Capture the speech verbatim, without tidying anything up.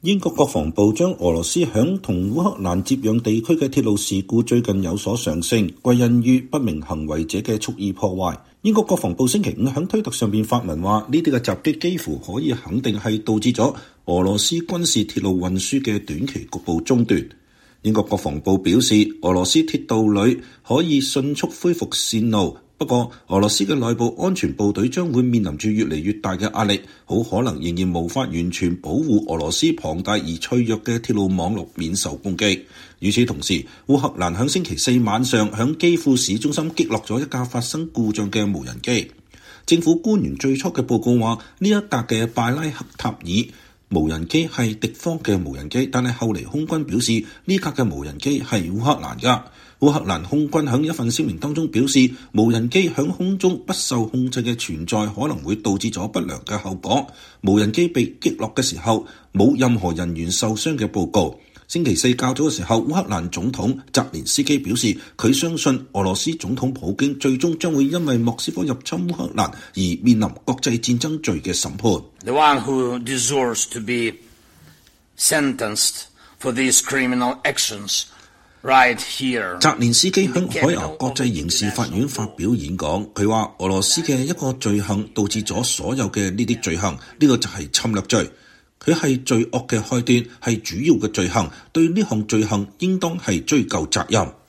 英國國防部將俄羅斯響同烏克蘭接壤地區嘅鐵路事故最近有所上升，歸因於不明行為者嘅蓄意破壞。英國國防部星期五響推特上邊發文話，呢啲嘅襲擊幾乎可以肯定係導致咗俄羅斯軍事鐵路運輸嘅短期局部中斷。英國國防部表示，俄羅斯鐵道裏可以迅速恢復線路。不過，俄羅斯嘅內部安全部隊將會面臨住越嚟越大嘅壓力，好可能仍然無法完全保護俄羅斯龐大而脆弱嘅鐵路網絡免受攻擊。與此同時，烏克蘭響星期四晚上響基輔市中心擊落咗一架發生故障嘅無人機。政府官員最初嘅報告話，呢一架嘅拜拉克塔爾無人機係敵方嘅無人機，但係後嚟空軍表示呢架嘅無人機係烏克蘭㗎。烏克蘭空軍喺一份聲明當中表示，無人機喺空中不受控制嘅存在可能會導致咗不良嘅後果。無人機被擊落嘅時候，冇任何人員受傷嘅報告。星期四較早嘅時候，烏克蘭總統澤連斯基表示，佢相信俄羅斯總統普京最終將會因為莫斯科入侵烏克蘭而面臨國際戰爭罪嘅審判。 The one who deserves to be sentenced for these criminal actions right here。 澤連斯基向海牙國際刑事法院發表演講，佢話俄羅斯嘅一個罪行導致咗所有嘅呢啲罪行，呢、這個就係侵略罪。佢係罪惡嘅開端，係主要嘅罪行，對呢項罪行應當係追究責任。